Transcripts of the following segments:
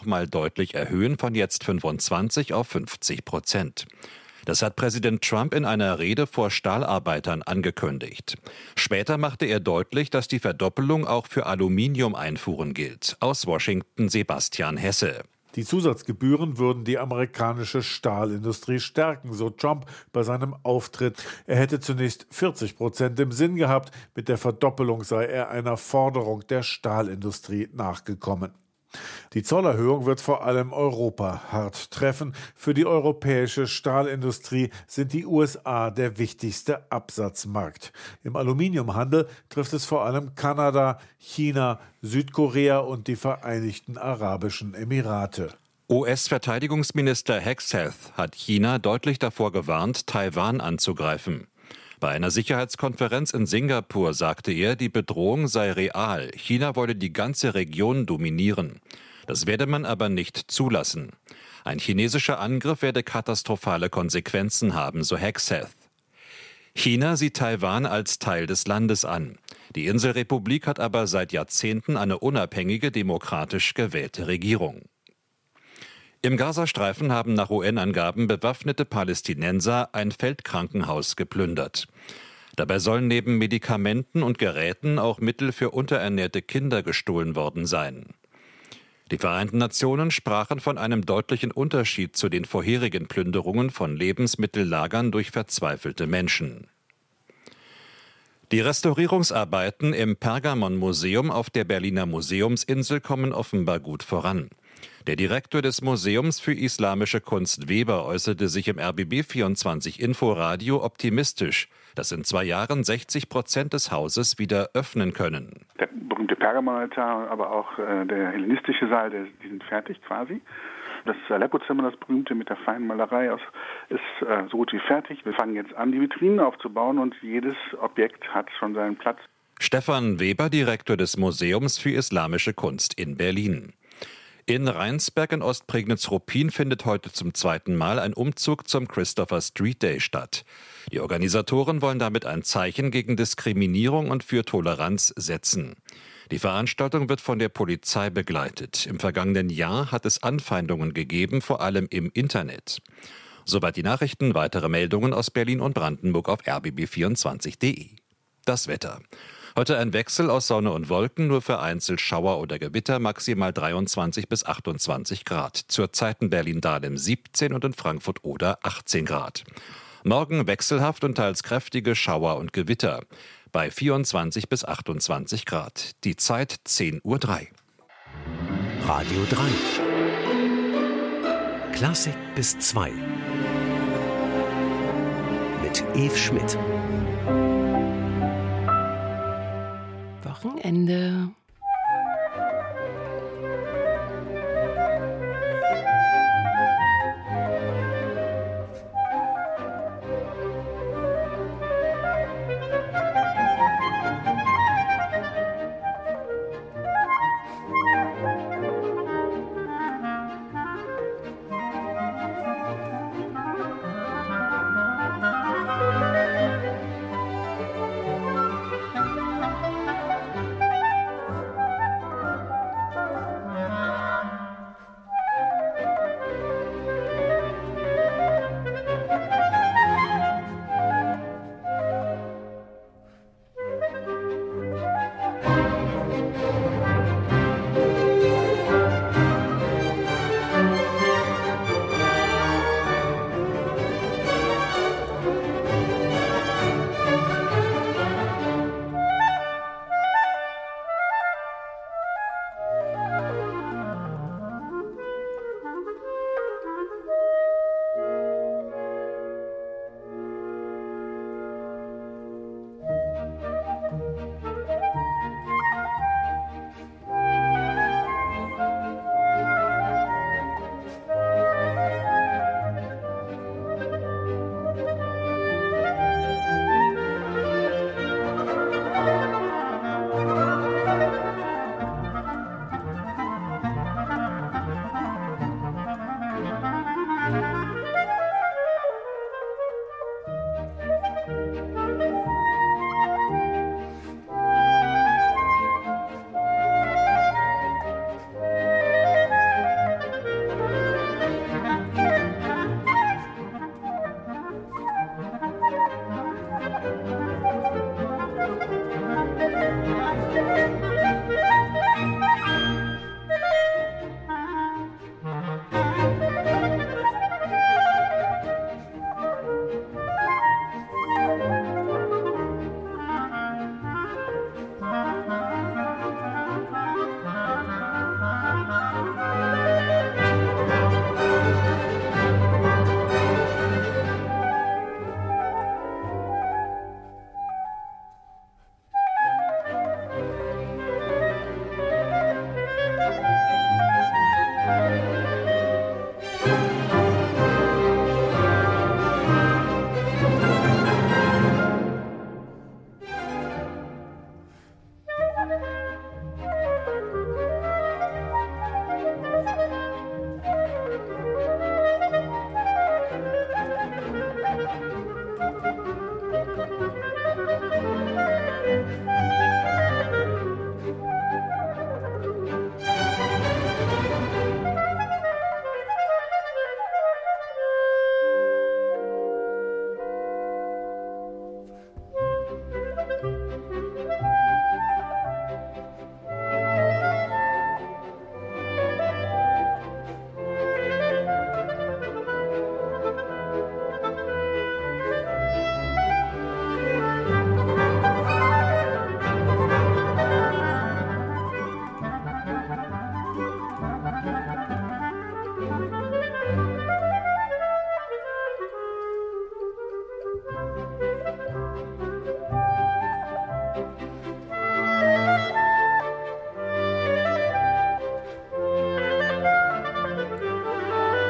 nochmal deutlich erhöhen, von jetzt 25 auf 50%. Das hat Präsident Trump in einer Rede vor Stahlarbeitern angekündigt. Später machte er deutlich, dass die Verdoppelung auch für Aluminiumeinfuhren gilt. Aus Washington Sebastian Hesse. Die Zusatzgebühren würden die amerikanische Stahlindustrie stärken, so Trump bei seinem Auftritt. Er hätte zunächst 40% im Sinn gehabt. Mit der Verdoppelung sei er einer Forderung der Stahlindustrie nachgekommen. Die Zollerhöhung wird vor allem Europa hart treffen. Für die europäische Stahlindustrie sind die USA der wichtigste Absatzmarkt. Im Aluminiumhandel trifft es vor allem Kanada, China, Südkorea und die Vereinigten Arabischen Emirate. US-Verteidigungsminister Hegseth hat China deutlich davor gewarnt, Taiwan anzugreifen. Bei einer Sicherheitskonferenz in Singapur sagte er, die Bedrohung sei real. China wolle die ganze Region dominieren. Das werde man aber nicht zulassen. Ein chinesischer Angriff werde katastrophale Konsequenzen haben, so Hegseth. China sieht Taiwan als Teil des Landes an. Die Inselrepublik hat aber seit Jahrzehnten eine unabhängige, demokratisch gewählte Regierung. Im Gazastreifen haben nach UN-Angaben bewaffnete Palästinenser ein Feldkrankenhaus geplündert. Dabei sollen neben Medikamenten und Geräten auch Mittel für unterernährte Kinder gestohlen worden sein. Die Vereinten Nationen sprachen von einem deutlichen Unterschied zu den vorherigen Plünderungen von Lebensmittellagern durch verzweifelte Menschen. Die Restaurierungsarbeiten im Pergamon-Museum auf der Berliner Museumsinsel kommen offenbar gut voran. Der Direktor des Museums für Islamische Kunst Weber äußerte sich im RBB24 Inforadio optimistisch, dass in 2 Jahren 60% des Hauses wieder öffnen können. Der berühmte Pergamonaltar, aber auch der hellenistische Saal, die sind fertig quasi. Das Aleppo-Zimmer, das berühmte mit der feinen Malerei, ist so gut wie fertig. Wir fangen jetzt an, die Vitrinen aufzubauen und jedes Objekt hat schon seinen Platz. Stefan Weber, Direktor des Museums für Islamische Kunst in Berlin. In Rheinsberg in Ostprignitz-Ruppin findet heute zum 2. Mal ein Umzug zum Christopher Street Day statt. Die Organisatoren wollen damit ein Zeichen gegen Diskriminierung und für Toleranz setzen. Die Veranstaltung wird von der Polizei begleitet. Im vergangenen Jahr hat es Anfeindungen gegeben, vor allem im Internet. Soweit die Nachrichten, weitere Meldungen aus Berlin und Brandenburg auf rbb24.de. Das Wetter. Heute ein Wechsel aus Sonne und Wolken, nur vereinzelt Schauer oder Gewitter, maximal 23 bis 28 Grad. Zurzeit in Berlin-Dahlem 17 und in Frankfurt oder 18 Grad. Morgen wechselhaft und teils kräftige Schauer und Gewitter bei 24 bis 28 Grad. Die Zeit 10:03 Uhr. Radio 3. Klassik bis 2. Mit Eve Schmidt. Wochenende.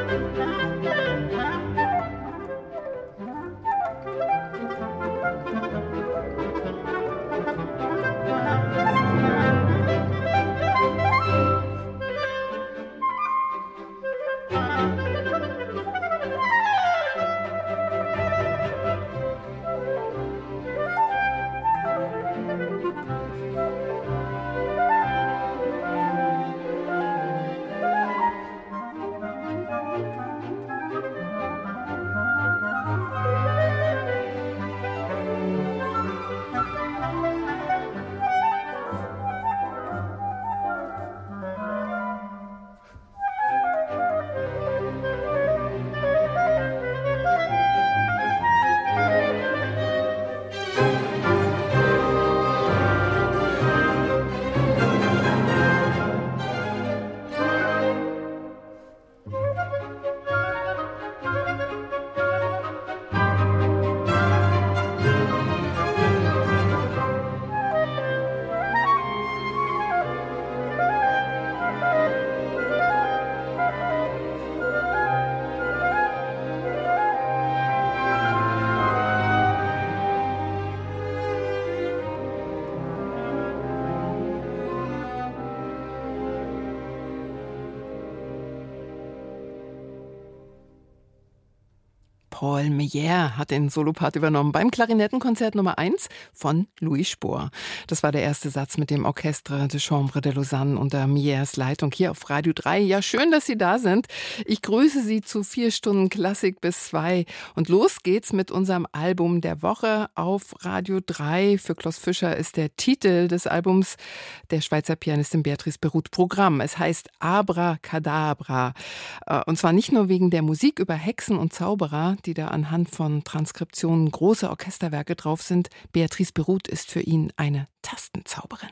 Paul Meyer hat den Solopart übernommen beim Klarinettenkonzert Nummer 1 von Louis Spohr. Das war der erste Satz mit dem Orchestre de Chambre de Lausanne unter Meyers Leitung hier auf Radio 3. Ja, schön, dass Sie da sind. Ich grüße Sie zu 4 Stunden Klassik bis 2. Und los geht's mit unserem Album der Woche auf Radio 3. Für Klaus Fischer ist der Titel des Albums der Schweizer Pianistin Beatrice Beruth Programm. Es heißt Abracadabra. Und zwar nicht nur wegen der Musik über Hexen und Zauberer, die da anhand von Transkriptionen große Orchesterwerke drauf sind. Beatrice Beruth ist für ihn eine Tastenzauberin.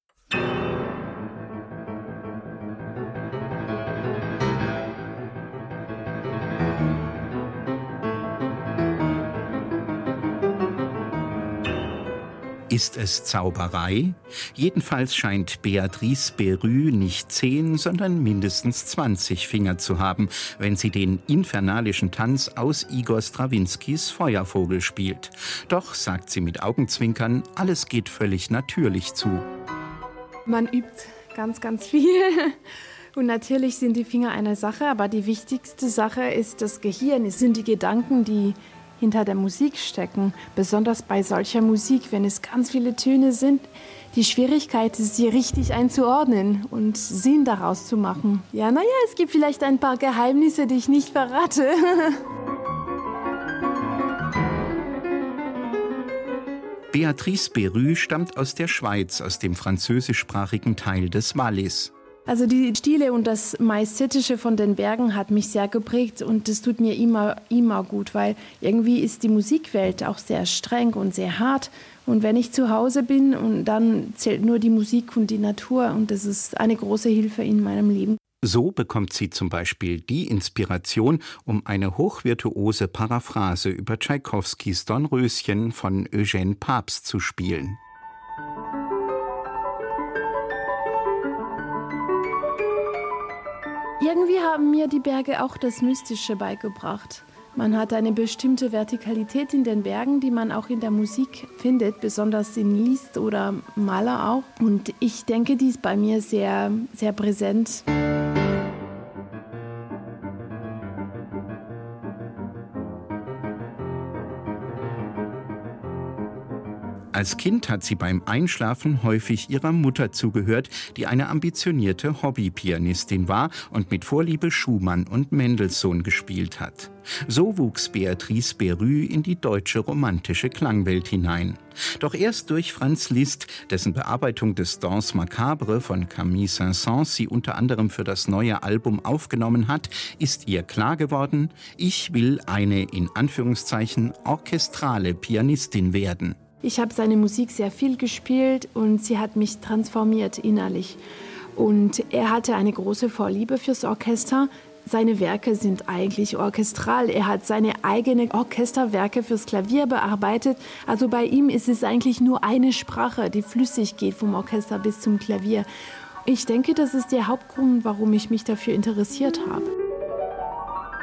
Ist es Zauberei? Jedenfalls scheint Beatrice Beruth nicht 10, sondern mindestens 20 Finger zu haben, wenn sie den infernalischen Tanz aus Igor Strawinskys Feuervogel spielt. Doch, sagt sie mit Augenzwinkern, alles geht völlig natürlich zu. Man übt ganz, ganz viel. Und natürlich sind die Finger eine Sache, aber die wichtigste Sache ist das Gehirn. Es sind die Gedanken, die hinter der Musik stecken, besonders bei solcher Musik, wenn es ganz viele Töne sind. Die Schwierigkeit ist, sie richtig einzuordnen und Sinn daraus zu machen. Ja, naja, es gibt vielleicht ein paar Geheimnisse, die ich nicht verrate. Beatrice Beruth stammt aus der Schweiz, aus dem französischsprachigen Teil des Wallis. Also die Stile und das Majestätische von den Bergen hat mich sehr geprägt und das tut mir immer gut, weil irgendwie ist die Musikwelt auch sehr streng und sehr hart. Und wenn ich zu Hause bin, und dann zählt nur die Musik und die Natur und das ist eine große Hilfe in meinem Leben. So bekommt sie zum Beispiel die Inspiration, um eine hochvirtuose Paraphrase über Tschaikowskis Dornröschen von Eugène Pabst zu spielen. Irgendwie haben mir die Berge auch das Mystische beigebracht. Man hat eine bestimmte Vertikalität in den Bergen, die man auch in der Musik findet, besonders in Liszt oder Mahler auch. Und ich denke, die ist bei mir sehr, sehr präsent. Als Kind hat sie beim Einschlafen häufig ihrer Mutter zugehört, die eine ambitionierte Hobbypianistin war und mit Vorliebe Schumann und Mendelssohn gespielt hat. So wuchs Beatrice Beruth in die deutsche romantische Klangwelt hinein. Doch erst durch Franz Liszt, dessen Bearbeitung des Danse Macabre von Camille Saint-Saëns sie unter anderem für das neue Album aufgenommen hat, ist ihr klar geworden, ich will eine, in Anführungszeichen, orchestrale Pianistin werden. Ich habe seine Musik sehr viel gespielt und sie hat mich transformiert innerlich. Und er hatte eine große Vorliebe fürs Orchester. Seine Werke sind eigentlich orchestral. Er hat seine eigenen Orchesterwerke fürs Klavier bearbeitet. Also bei ihm ist es eigentlich nur eine Sprache, die flüssig geht vom Orchester bis zum Klavier. Ich denke, das ist der Hauptgrund, warum ich mich dafür interessiert habe.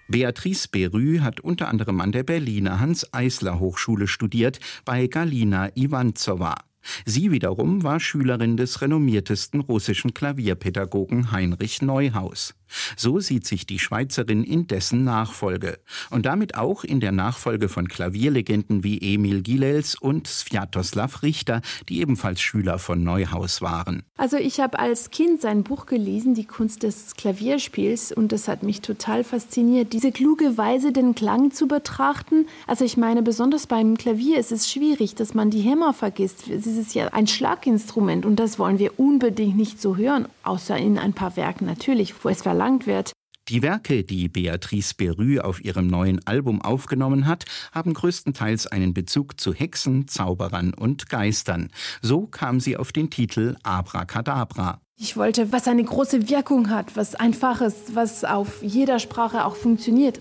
Beatrice Berü hat unter anderem an der Berliner Hans-Eisler-Hochschule studiert, bei Galina Iwanzowa. Sie wiederum war Schülerin des renommiertesten russischen Klavierpädagogen Heinrich Neuhaus. So sieht sich die Schweizerin in dessen Nachfolge und damit auch in der Nachfolge von Klavierlegenden wie Emil Gilels und Sviatoslav Richter, die ebenfalls Schüler von Neuhaus waren. Also ich habe als Kind sein Buch gelesen, Die Kunst des Klavierspiels, und das hat mich total fasziniert. Diese kluge Weise, den Klang zu betrachten. Also ich meine, besonders beim Klavier ist es schwierig, dass man die Hämmer vergisst. Es ist ja ein Schlaginstrument und das wollen wir unbedingt nicht so hören, außer in ein paar Werken natürlich, wo es verlangt wird. Die Werke, die Beatrice Berü auf ihrem neuen Album aufgenommen hat, haben größtenteils einen Bezug zu Hexen, Zauberern und Geistern. So kam sie auf den Titel Abracadabra. Ich wollte, was eine große Wirkung hat, was Einfaches, was auf jeder Sprache auch funktioniert.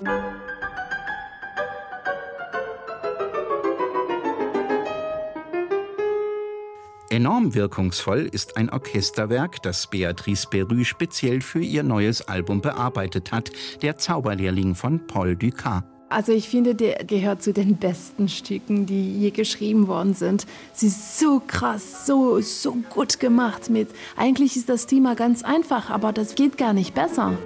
Enorm wirkungsvoll ist ein Orchesterwerk, das Beatrice Berü speziell für ihr neues Album bearbeitet hat, der Zauberlehrling von Paul Dukas. Also ich finde, der gehört zu den besten Stücken, die je geschrieben worden sind. Sie ist so krass, so gut gemacht. Eigentlich ist das Thema ganz einfach, aber das geht gar nicht besser.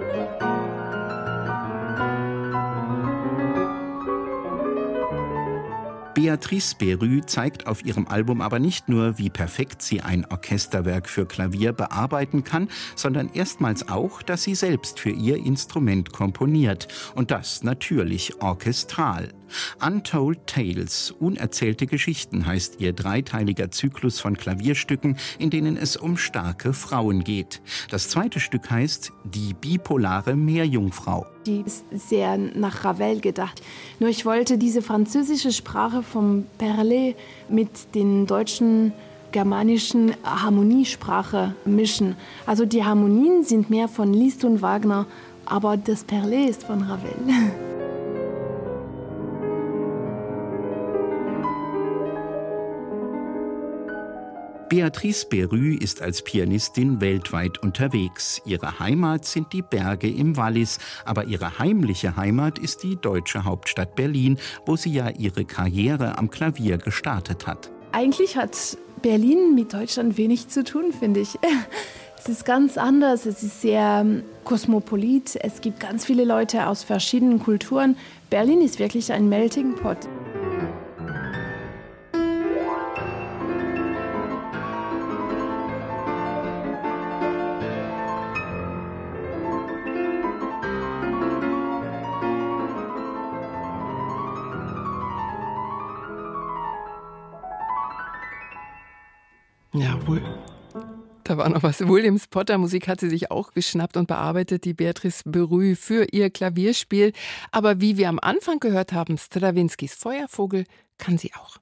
Beatrice Berü zeigt auf ihrem Album aber nicht nur, wie perfekt sie ein Orchesterwerk für Klavier bearbeiten kann, sondern erstmals auch, dass sie selbst für ihr Instrument komponiert. Und das natürlich orchestral. Untold Tales, unerzählte Geschichten, heißt ihr dreiteiliger Zyklus von Klavierstücken, in denen es um starke Frauen geht. Das zweite Stück heißt Die bipolare Meerjungfrau. Die ist sehr nach Ravel gedacht. Nur ich wollte diese französische Sprache vom Perlé mit den deutschen germanischen Harmoniesprache mischen. Also die Harmonien sind mehr von Liszt und Wagner, aber das Perlé ist von Ravel. Beatrice Berü ist als Pianistin weltweit unterwegs. Ihre Heimat sind die Berge im Wallis, aber ihre heimliche Heimat ist die deutsche Hauptstadt Berlin, wo sie ja ihre Karriere am Klavier gestartet hat. Eigentlich hat Berlin mit Deutschland wenig zu tun, finde ich. Es ist ganz anders, es ist sehr kosmopolit, es gibt ganz viele Leute aus verschiedenen Kulturen. Berlin ist wirklich ein Melting Pot. Jawohl. Da war noch was. Williams Potter Musik hat sie sich auch geschnappt und bearbeitet, die Beatrice Berü, für ihr Klavierspiel. Aber wie wir am Anfang gehört haben, Strawinskys Feuervogel kann sie auch.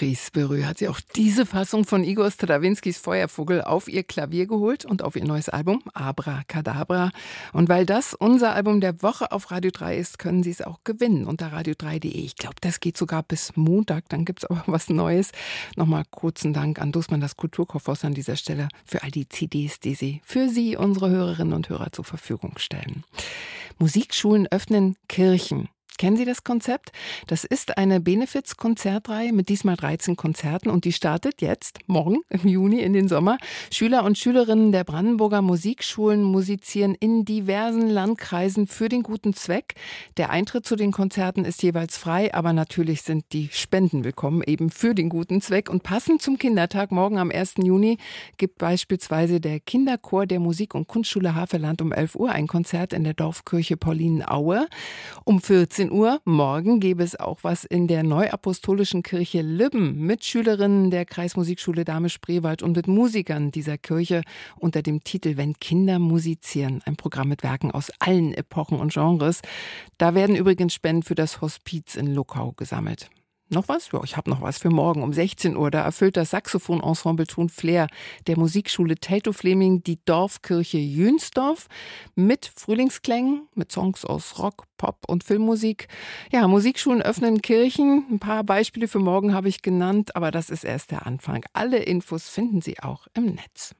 Beatrice Berrö hat sie auch diese Fassung von Igor Strawinskys Feuervogel auf ihr Klavier geholt und auf ihr neues Album Abracadabra. Und weil das unser Album der Woche auf Radio 3 ist, können Sie es auch gewinnen unter radio3.de. Ich glaube, das geht sogar bis Montag, dann gibt es aber was Neues. Nochmal kurzen Dank an Dussmann, das Kulturkaufhaus an dieser Stelle, für all die CDs, die Sie für Sie, unsere Hörerinnen und Hörer, zur Verfügung stellen. Musikschulen öffnen Kirchen. Kennen Sie das Konzept? Das ist eine Benefiz-Konzertreihe mit diesmal 13 Konzerten und die startet jetzt, morgen im Juni in den Sommer. Schüler und Schülerinnen der Brandenburger Musikschulen musizieren in diversen Landkreisen für den guten Zweck. Der Eintritt zu den Konzerten ist jeweils frei, aber natürlich sind die Spenden willkommen, eben für den guten Zweck. Und passend zum Kindertag, morgen am 1. Juni, gibt beispielsweise der Kinderchor der Musik- und Kunstschule Havelland um 11 Uhr ein Konzert in der Dorfkirche Paulinen-Aue. Um 14 Uhr morgen gäbe es auch was in der Neuapostolischen Kirche Lübben mit Schülerinnen der Kreismusikschule Dahme-Spreewald und mit Musikern dieser Kirche unter dem Titel Wenn Kinder musizieren. Ein Programm mit Werken aus allen Epochen und Genres. Da werden übrigens Spenden für das Hospiz in Luckau gesammelt. Noch was? Ja, ich habe noch was für morgen um 16 Uhr. Da erfüllt das Saxophon-Ensemble Ton Flair der Musikschule Teltow-Fleming die Dorfkirche Jünsdorf mit Frühlingsklängen, mit Songs aus Rock, Pop und Filmmusik. Ja, Musikschulen öffnen Kirchen. Ein paar Beispiele für morgen habe ich genannt, aber das ist erst der Anfang. Alle Infos finden Sie auch im Netz.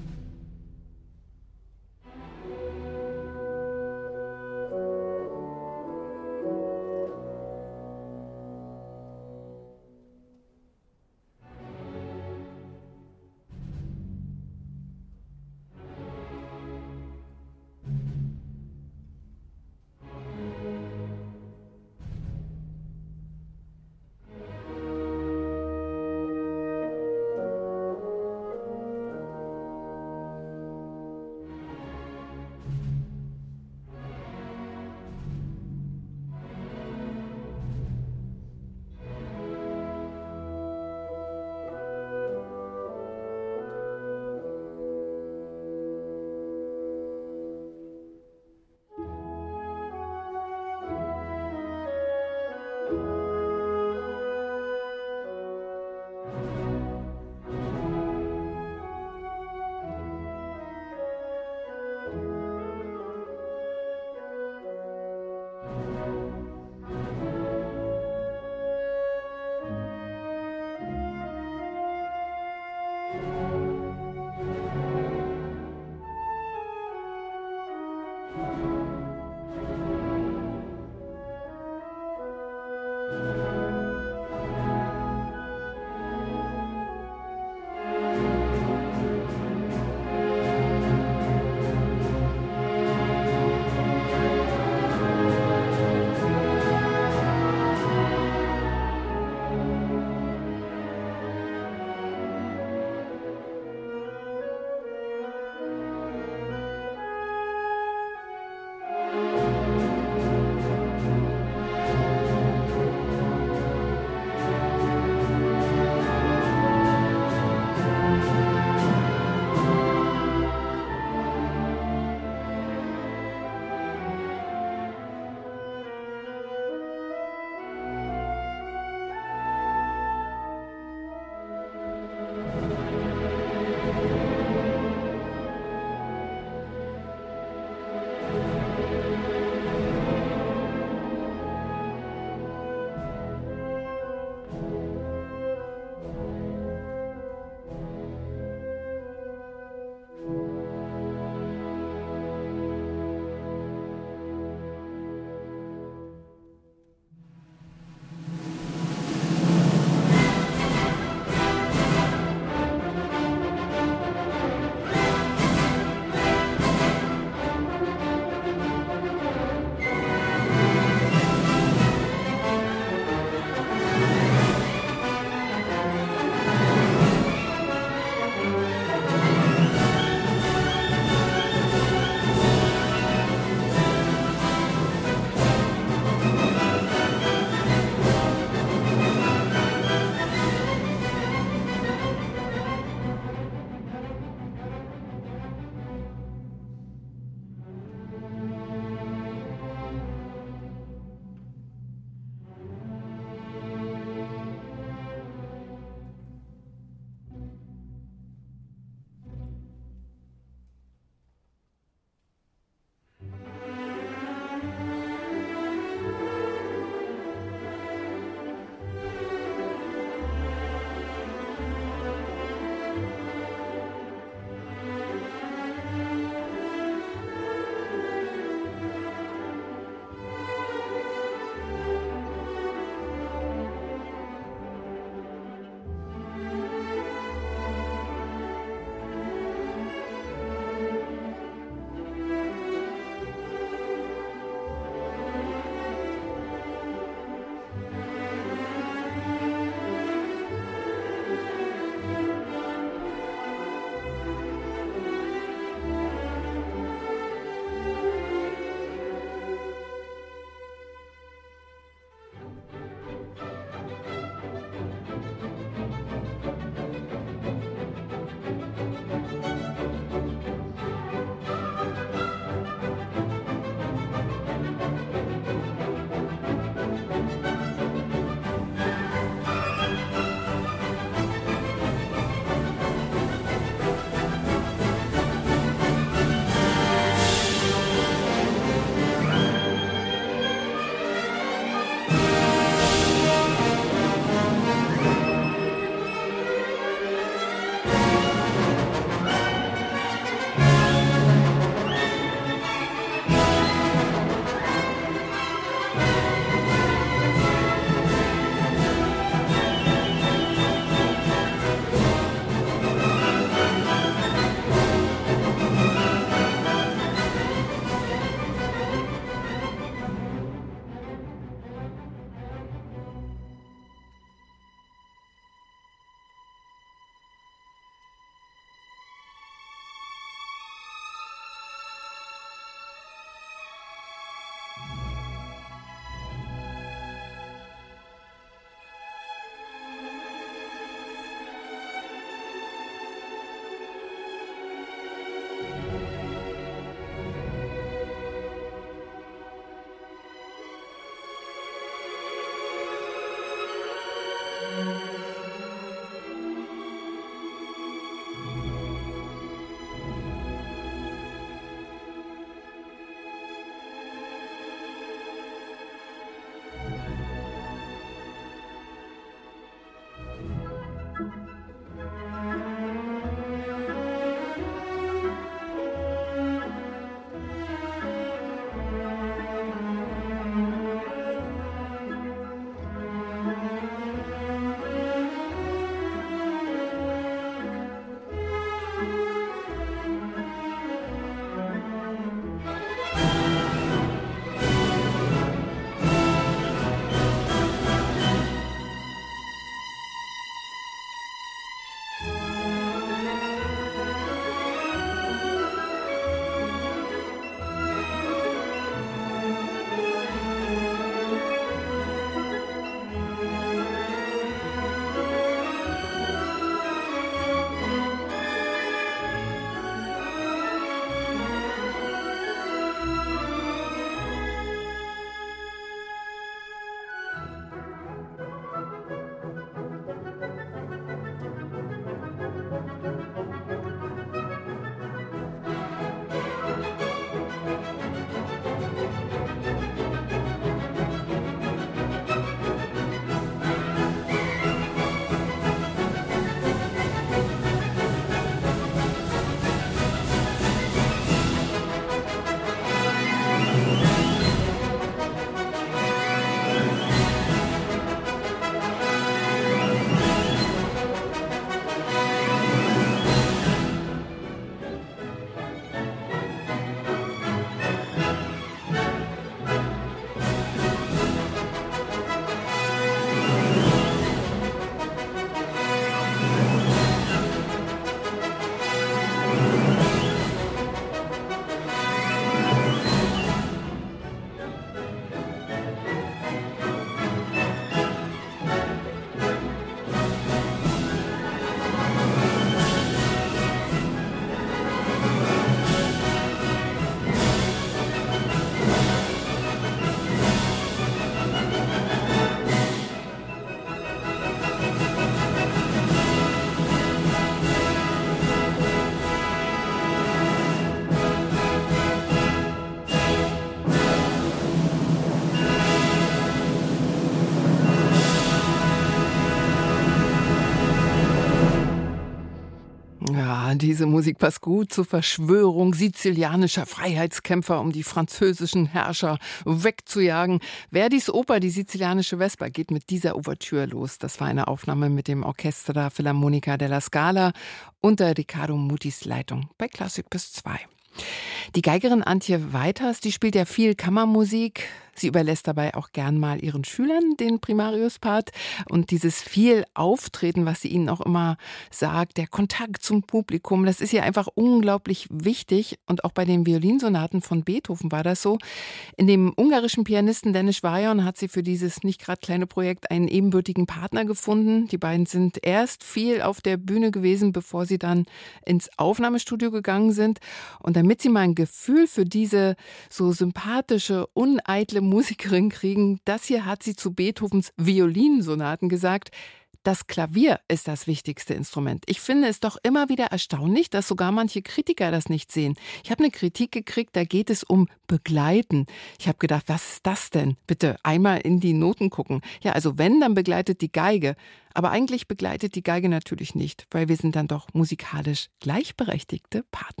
diese Musik passt gut zur Verschwörung sizilianischer Freiheitskämpfer, um die französischen Herrscher wegzujagen. Verdis Oper Die sizilianische Vesper geht mit dieser Ouvertüre los. Das war eine Aufnahme mit dem Orchestra Filarmonica della Scala unter Riccardo Mutis Leitung bei Klassik bis 2. Die Geigerin Antje Weiters, die spielt ja viel Kammermusik. Sie überlässt dabei auch gern mal ihren Schülern den Primarius-Part. Und dieses viel Auftreten, was sie ihnen auch immer sagt, der Kontakt zum Publikum, das ist ihr einfach unglaublich wichtig. Und auch bei den Violinsonaten von Beethoven war das so. In dem ungarischen Pianisten Denis Vajon hat sie für dieses nicht gerade kleine Projekt einen ebenbürtigen Partner gefunden. Die beiden sind erst viel auf der Bühne gewesen, bevor sie dann ins Aufnahmestudio gegangen sind. Und damit sie mal ein Gefühl für diese so sympathische, uneitle Musikerin kriegen, das hier hat sie zu Beethovens Violinsonaten gesagt: Das Klavier ist das wichtigste Instrument. Ich finde es doch immer wieder erstaunlich, dass sogar manche Kritiker das nicht sehen. Ich habe eine Kritik gekriegt, da geht es um Begleiten. Ich habe gedacht, was ist das denn? Bitte einmal in die Noten gucken. Ja, also wenn, dann begleitet die Geige. Aber eigentlich begleitet die Geige natürlich nicht, weil wir sind dann doch musikalisch gleichberechtigte Partner.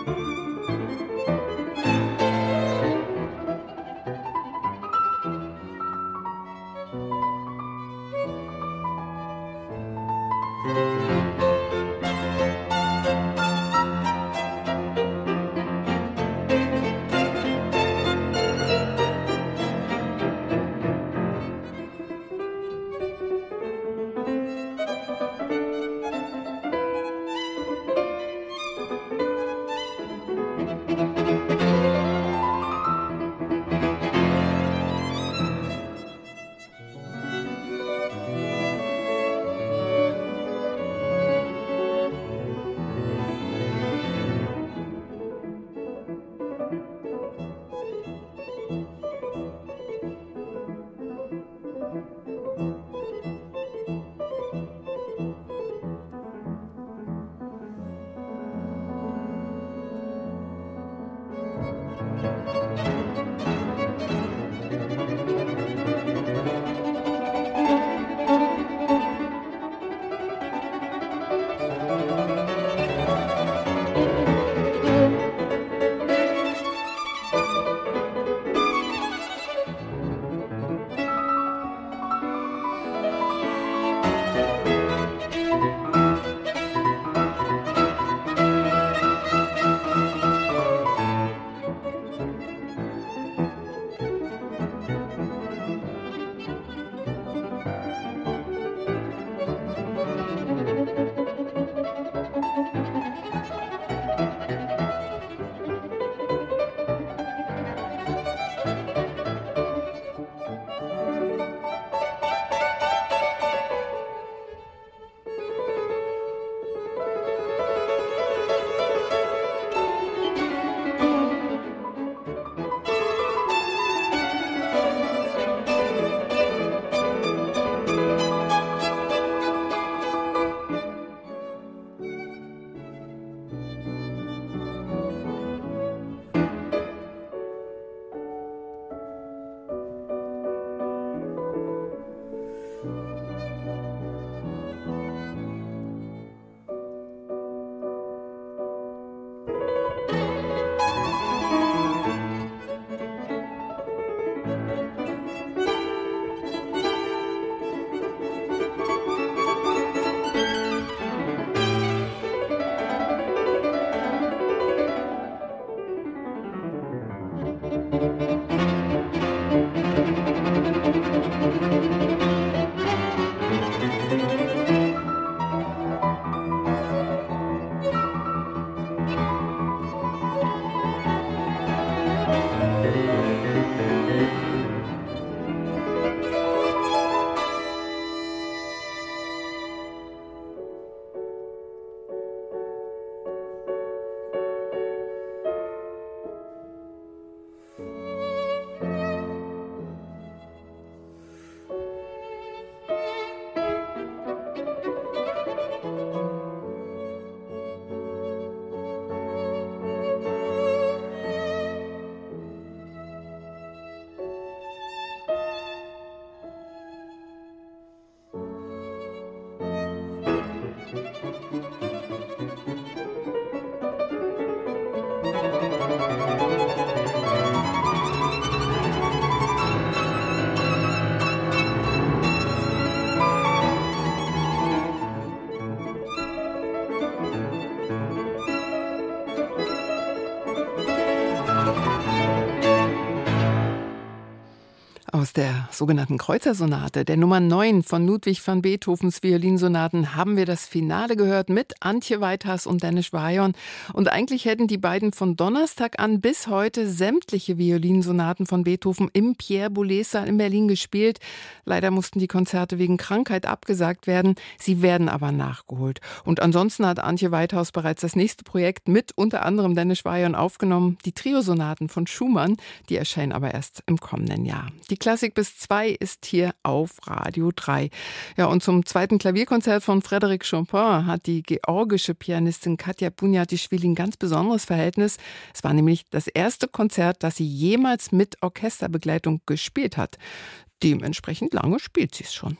Aus der sogenannten Kreuzersonate, der Nummer 9 von Ludwig van Beethovens Violinsonaten, haben wir das Finale gehört mit Antje Weithas und Dennis Schwajon. Und eigentlich hätten die beiden von Donnerstag an bis heute sämtliche Violinsonaten von Beethoven im Pierre-Boulez-Saal in Berlin gespielt. Leider mussten die Konzerte wegen Krankheit abgesagt werden. Sie werden aber nachgeholt. Und ansonsten hat Antje Weithas bereits das nächste Projekt mit unter anderem Dennis Schwajon aufgenommen. Die Triosonaten von Schumann, die erscheinen aber erst im kommenden Jahr. Die Klassik bis 2 ist hier auf Radio 3. Ja, und zum zweiten Klavierkonzert von Frédéric Chopin hat die georgische Pianistin Katja Bunjatischvili ein ganz besonderes Verhältnis. Es war nämlich das erste Konzert, das sie jemals mit Orchesterbegleitung gespielt hat. Dementsprechend lange spielt sie es schon.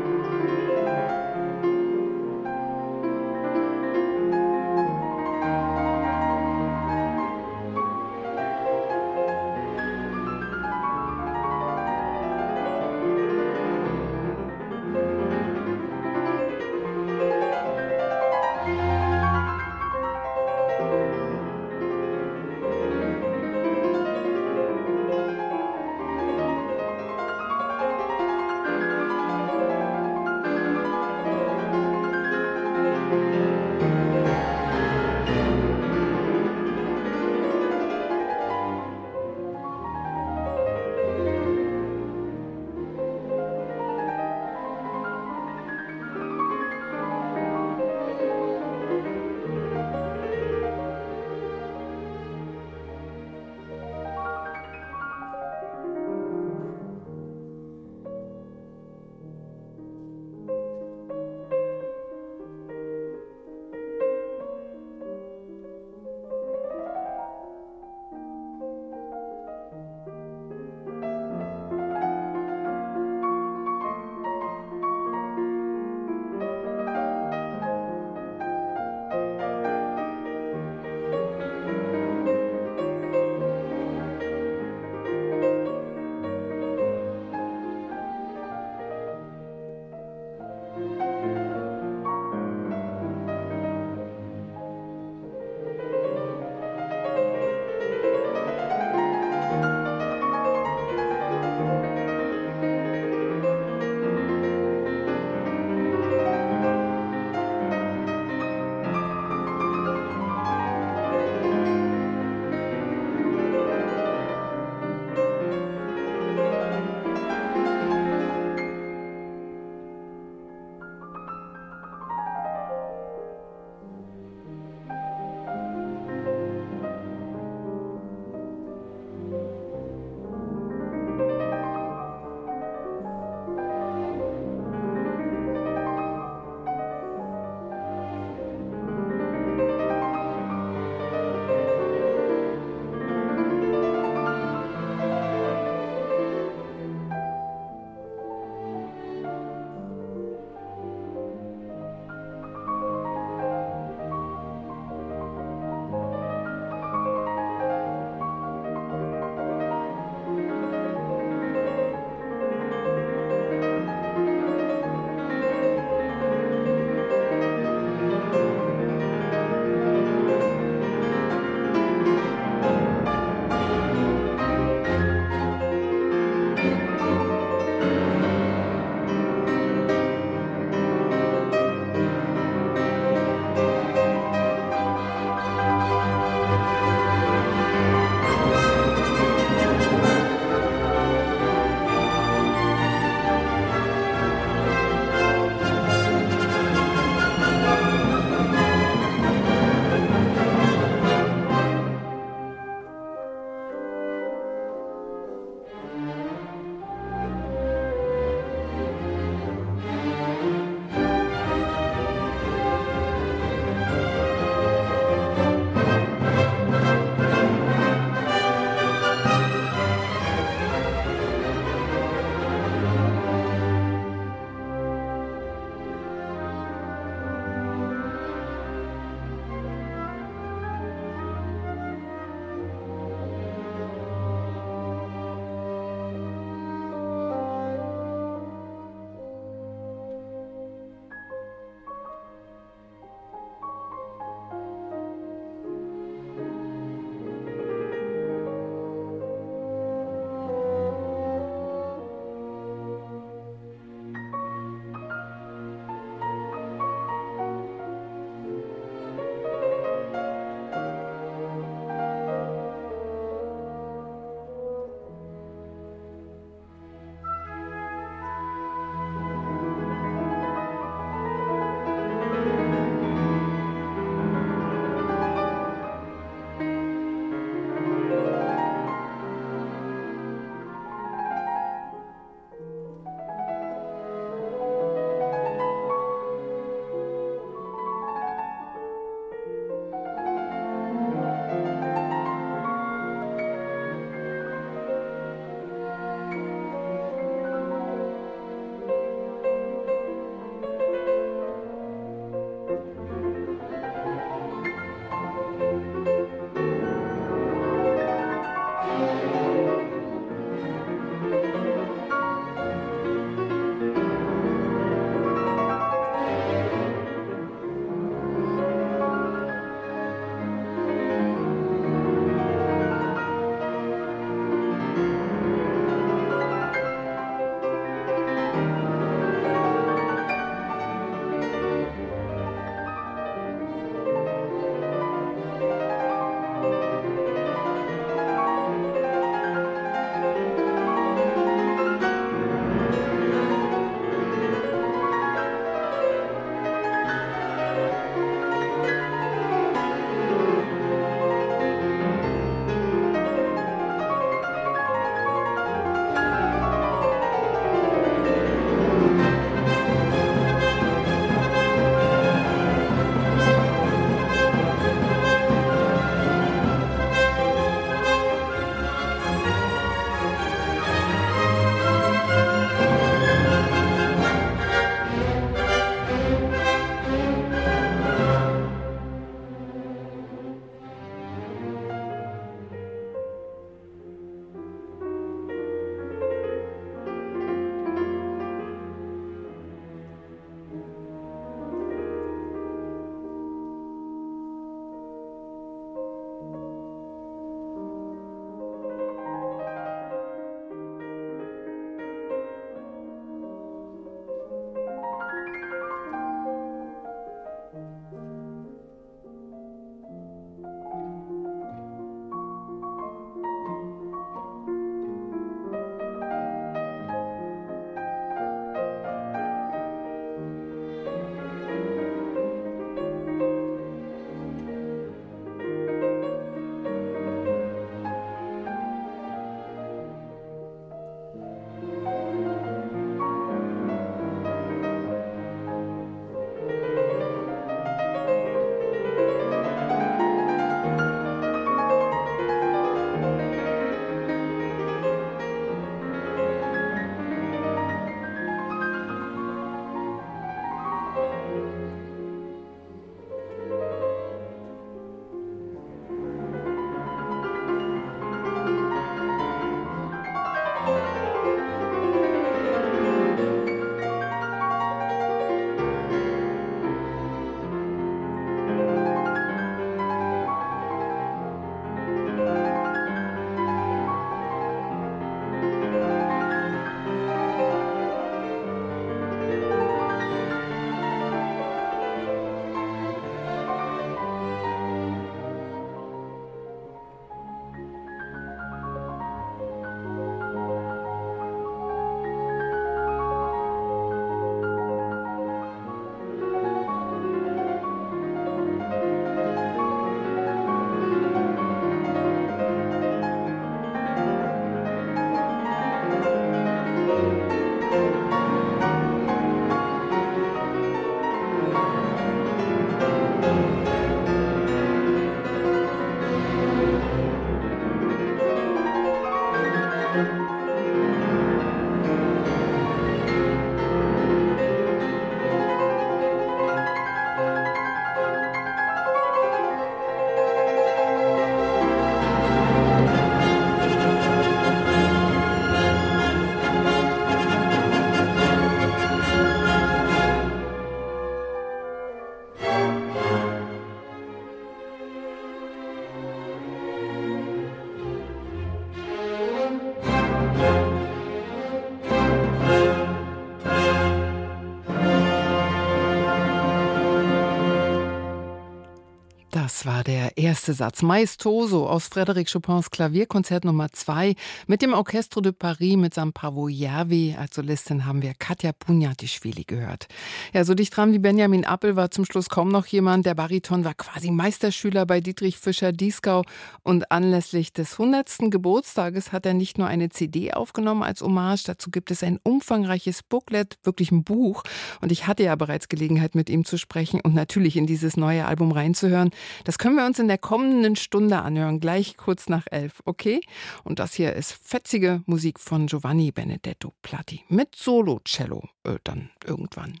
Das war der erste Satz. Maestoso aus Frédéric Chopins Klavierkonzert Nummer 2 mit dem Orchestre de Paris mit Sam Pavoyarvi. Als Solistin haben wir Katja Punyatischvili gehört. Ja, so dicht dran wie Benjamin Appel war zum Schluss kaum noch jemand. Der Bariton war quasi Meisterschüler bei Dietrich Fischer-Dieskau und anlässlich des 100. Geburtstages hat er nicht nur eine CD aufgenommen als Hommage, dazu gibt es ein umfangreiches Booklet, wirklich ein Buch. Und ich hatte ja bereits Gelegenheit, mit ihm zu sprechen und natürlich in dieses neue Album reinzuhören. Das können wir uns in der kommenden Stunde anhören, gleich kurz nach 11, okay? Und das hier ist fetzige Musik von Giovanni Benedetto Platti mit Solo-Cello, dann irgendwann.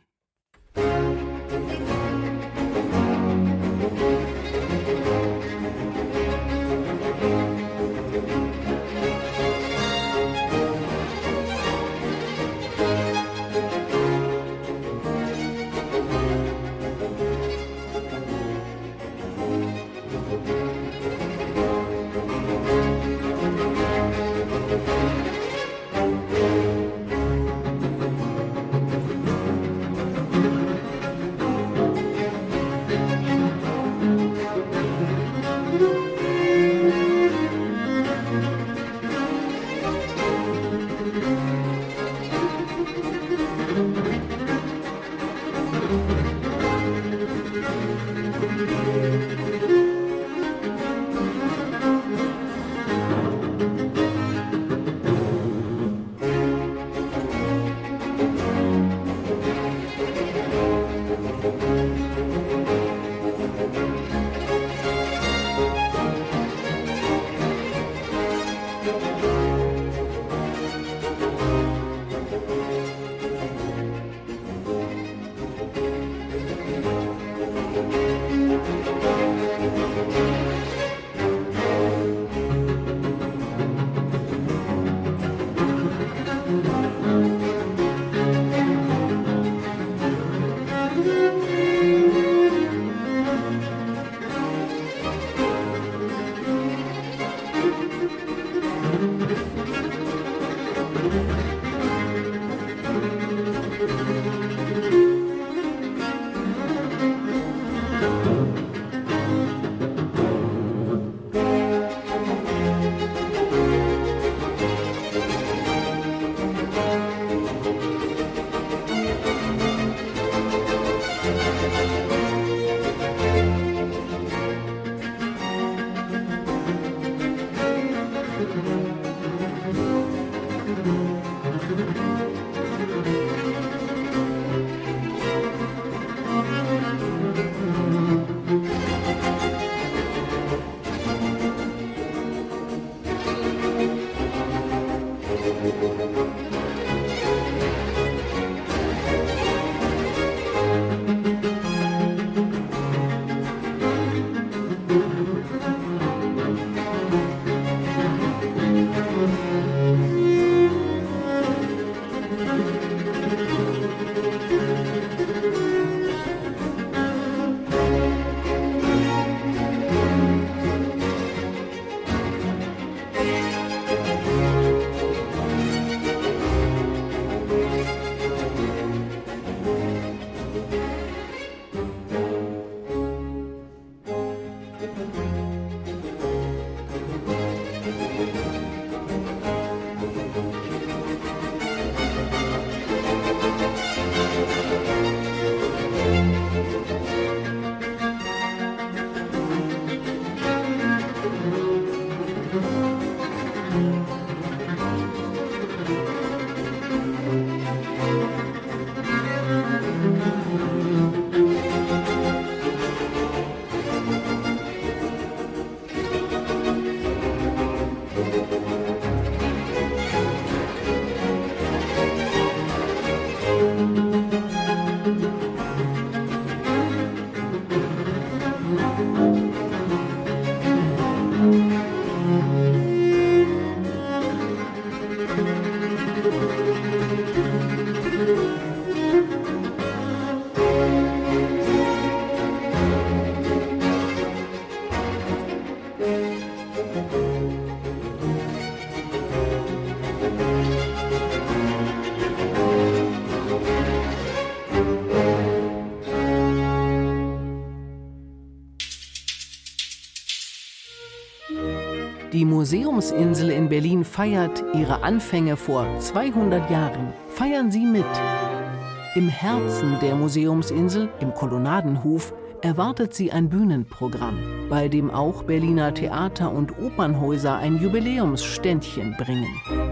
Die Museumsinsel in Berlin feiert ihre Anfänge vor 200 Jahren. Feiern Sie mit! Im Herzen der Museumsinsel, im Kolonnadenhof, erwartet Sie ein Bühnenprogramm, bei dem auch Berliner Theater- und Opernhäuser ein Jubiläumsständchen bringen.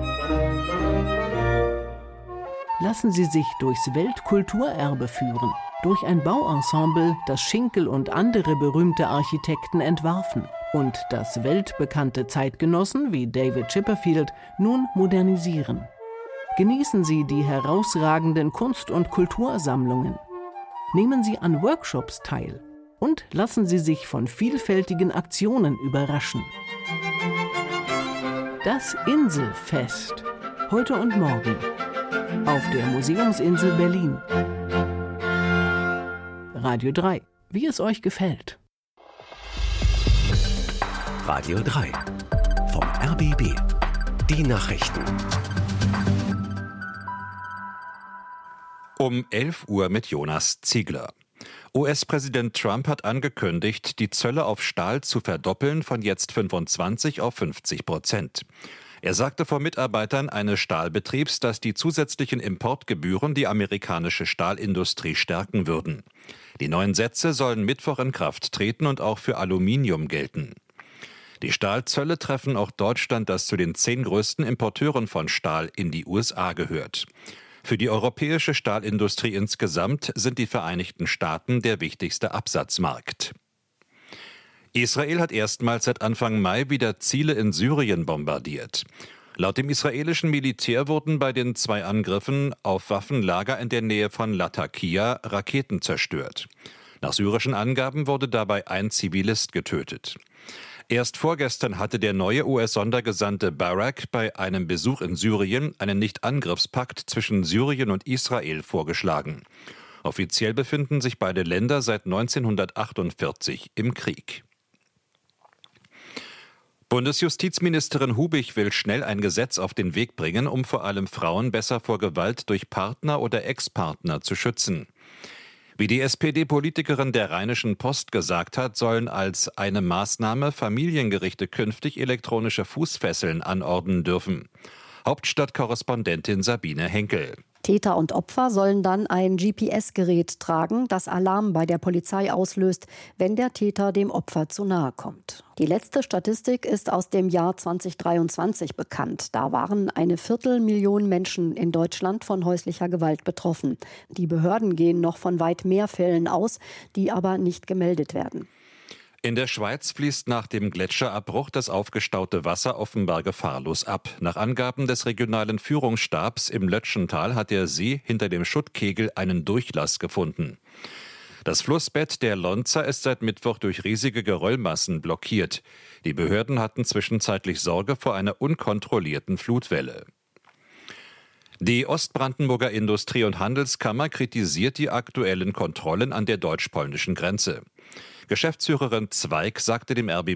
Lassen Sie sich durchs Weltkulturerbe führen, durch ein Bauensemble, das Schinkel und andere berühmte Architekten entwarfen und das weltbekannte Zeitgenossen wie David Chipperfield nun modernisieren. Genießen Sie die herausragenden Kunst- und Kultursammlungen. Nehmen Sie an Workshops teil und lassen Sie sich von vielfältigen Aktionen überraschen. Das Inselfest. Heute und morgen. Auf der Museumsinsel Berlin. Radio 3. Wie es euch gefällt. Radio 3. Vom RBB. Die Nachrichten. Um 11 Uhr mit Jonas Ziegler. US-Präsident Trump hat angekündigt, die Zölle auf Stahl zu verdoppeln von jetzt 25 auf 50%. Er sagte vor Mitarbeitern eines Stahlbetriebs, dass die zusätzlichen Importgebühren die amerikanische Stahlindustrie stärken würden. Die neuen Sätze sollen Mittwoch in Kraft treten und auch für Aluminium gelten. Die Stahlzölle treffen auch Deutschland, das zu den 10 größten Importeuren von Stahl in die USA gehört. Für die europäische Stahlindustrie insgesamt sind die Vereinigten Staaten der wichtigste Absatzmarkt. Israel hat erstmals seit Anfang Mai wieder Ziele in Syrien bombardiert. Laut dem israelischen Militär wurden bei den 2 Angriffen auf Waffenlager in der Nähe von Latakia Raketen zerstört. Nach syrischen Angaben wurde dabei ein Zivilist getötet. Erst vorgestern hatte der neue US-Sondergesandte Barak bei einem Besuch in Syrien einen Nichtangriffspakt zwischen Syrien und Israel vorgeschlagen. Offiziell befinden sich beide Länder seit 1948 im Krieg. Bundesjustizministerin Hubich will schnell ein Gesetz auf den Weg bringen, um vor allem Frauen besser vor Gewalt durch Partner oder Ex-Partner zu schützen. Wie die SPD-Politikerin der Rheinischen Post gesagt hat, sollen als eine Maßnahme Familiengerichte künftig elektronische Fußfesseln anordnen dürfen. Hauptstadtkorrespondentin Sabine Henkel. Täter und Opfer sollen dann ein GPS-Gerät tragen, das Alarm bei der Polizei auslöst, wenn der Täter dem Opfer zu nahe kommt. Die letzte Statistik ist aus dem Jahr 2023 bekannt. Da waren 250.000 Menschen in Deutschland von häuslicher Gewalt betroffen. Die Behörden gehen noch von weit mehr Fällen aus, die aber nicht gemeldet werden. In der Schweiz fließt nach dem Gletscherabbruch das aufgestaute Wasser offenbar gefahrlos ab. Nach Angaben des regionalen Führungsstabs im Lötschental hat der See hinter dem Schuttkegel einen Durchlass gefunden. Das Flussbett der Lonza ist seit Mittwoch durch riesige Geröllmassen blockiert. Die Behörden hatten zwischenzeitlich Sorge vor einer unkontrollierten Flutwelle. Die Ostbrandenburger Industrie- und Handelskammer kritisiert die aktuellen Kontrollen an der deutsch-polnischen Grenze. Geschäftsführerin Zweig sagte dem RBB,